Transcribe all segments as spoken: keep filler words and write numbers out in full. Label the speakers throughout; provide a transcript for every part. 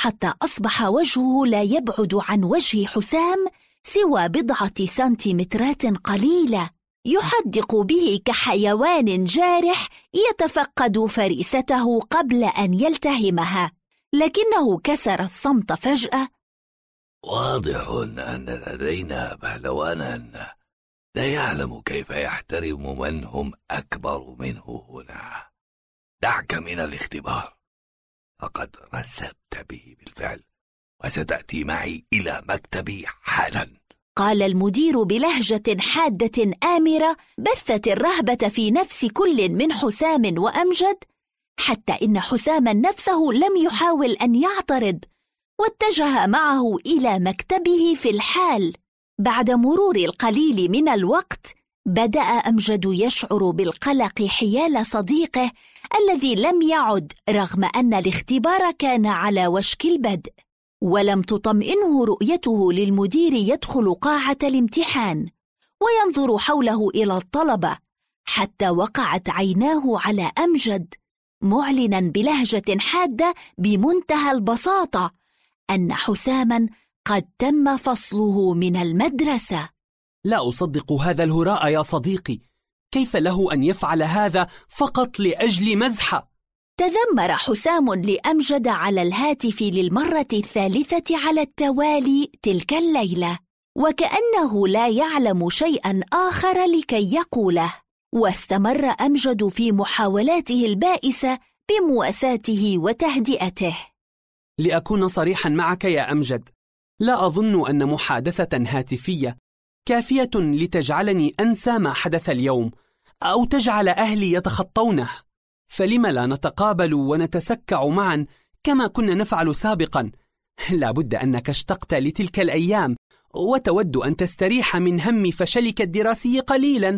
Speaker 1: حتى أصبح وجهه لا يبعد عن وجه حسام سوى بضعة سنتيمترات قليلة، يحدق به كحيوان جارح يتفقد فريسته قبل أن يلتهمها. لكنه كسر الصمت فجأة.
Speaker 2: واضح أن لدينا بهلوانا لا يعلم كيف يحترم من هم أكبر منه هنا. دعك من الاختبار، فقد رسبت به بالفعل، وستأتي معي إلى مكتبي حالا.
Speaker 1: قال المدير بلهجة حادة آمرة بثت الرهبة في نفس كل من حسام وأمجد، حتى إن حساما نفسه لم يحاول أن يعترض، واتجه معه إلى مكتبه في الحال. بعد مرور القليل من الوقت بدأ أمجد يشعر بالقلق حيال صديقه الذي لم يعد، رغم أن الاختبار كان على وشك البدء، ولم تطمئنه رؤيته للمدير يدخل قاعة الامتحان وينظر حوله إلى الطلبة، حتى وقعت عيناه على أمجد معلنا بلهجة حادة بمنتهى البساطة أن حساما قد تم فصله من المدرسة.
Speaker 3: لا أصدق هذا الهراء يا صديقي، كيف له أن يفعل هذا فقط لأجل مزحة؟
Speaker 1: تذمر حسام لأمجد على الهاتف للمرة الثالثة على التوالي تلك الليلة، وكأنه لا يعلم شيئا آخر لكي يقوله. واستمر أمجد في محاولاته البائسة بمواساته وتهدئته.
Speaker 3: لأكون صريحا معك يا أمجد، لا أظن أن محادثة هاتفية كافية لتجعلني أنسى ما حدث اليوم أو تجعل أهلي يتخطونه، فلما لا نتقابل ونتسكع معا كما كنا نفعل سابقا؟ لا بد أنك اشتقت لتلك الأيام وتود أن تستريح من هم فشلك الدراسي قليلا.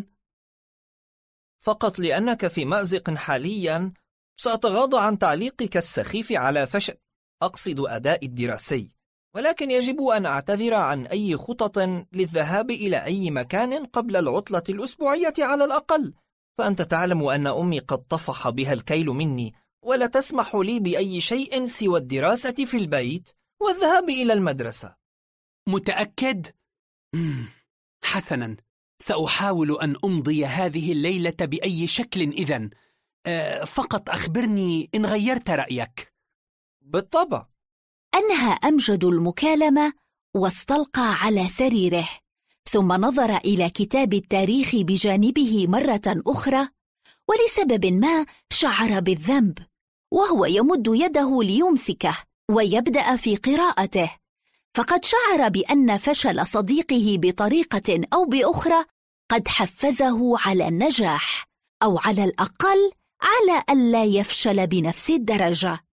Speaker 4: فقط لأنك في مأزق حاليا سأتغاضى عن تعليقك السخيف على فشل، أقصد أداء الدراسي، ولكن يجب أن أعتذر عن أي خطط للذهاب إلى أي مكان قبل العطلة الأسبوعية على الأقل، فأنت تعلم أن أمي قد طفح بها الكيل مني، ولا تسمح لي بأي شيء سوى الدراسة في البيت والذهاب إلى المدرسة.
Speaker 3: متأكد؟ مم. حسنا، سأحاول أن أمضي هذه الليلة بأي شكل إذن. أه فقط أخبرني إن غيرت رأيك.
Speaker 4: بالطبع.
Speaker 1: أنهى أمجد المكالمة واستلقى على سريره، ثم نظر إلى كتاب التاريخ بجانبه مرة أخرى، ولسبب ما شعر بالذنب، وهو يمد يده ليمسكه ويبدأ في قراءته، فقد شعر بأن فشل صديقه بطريقة أو بأخرى قد حفزه على النجاح، أو على الأقل على ألا يفشل بنفس الدرجة.